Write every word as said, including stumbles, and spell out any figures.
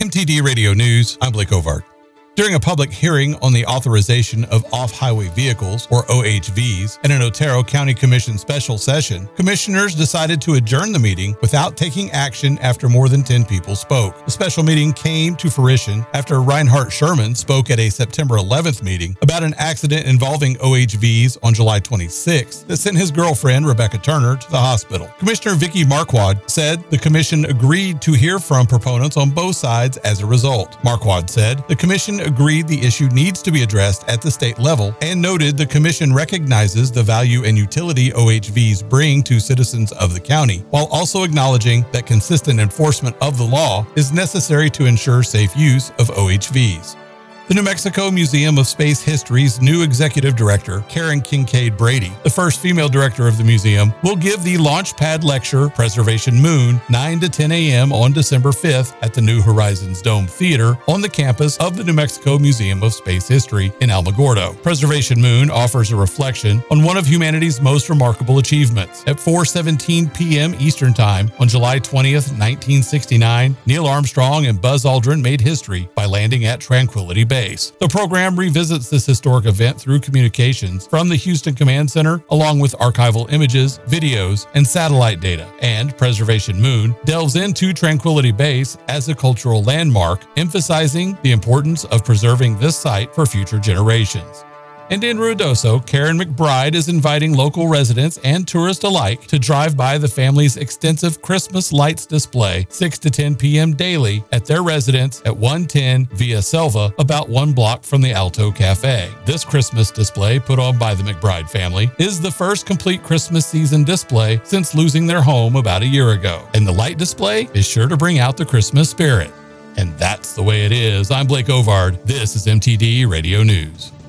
M T D Radio News, I'm Blake Ovard. During a public hearing on the authorization of off-highway vehicles, or O H Vs, in an Otero County Commission special session, commissioners decided to adjourn the meeting without taking action after more than ten people spoke. The special meeting came to fruition after Reinhard Sherman spoke at a September eleventh meeting about an accident involving O H Vs on July twenty-sixth that sent his girlfriend, Rebecca Turner, to the hospital. Commissioner Vicky Marquardt said the commission agreed to hear from proponents on both sides as a result. Marquardt said the commission agreed the issue needs to be addressed at the state level and noted the commission recognizes the value and utility O H Vs bring to citizens of the county, while also acknowledging that consistent enforcement of the law is necessary to ensure safe use of O H Vs. The New Mexico Museum of Space History's new executive director, Karen Kincaid Brady, the first female director of the museum, will give the Launchpad Lecture Preservation Moon nine to ten a m on December fifth at the New Horizons Dome Theater on the campus of the New Mexico Museum of Space History in Alamogordo. Preservation Moon offers a reflection on one of humanity's most remarkable achievements. At four seventeen p m Eastern Time on July twentieth, nineteen sixty-nine, Neil Armstrong and Buzz Aldrin made history by landing at Tranquility Base. The program revisits this historic event through communications from the Houston Command Center, along with archival images, videos, and satellite data. And Preservation Moon delves into Tranquility Base as a cultural landmark, emphasizing the importance of preserving this site for future generations. And in Ruidoso, Karen McBride is inviting local residents and tourists alike to drive by the family's extensive Christmas lights display six to ten p m daily at their residence at one ten Via Selva, about one block from the Alto Cafe. This Christmas display, put on by the McBride family, is the first complete Christmas season display since losing their home about a year ago. And the light display is sure to bring out the Christmas spirit. And that's the way it is. I'm Blake Ovard. This is M T D Radio News.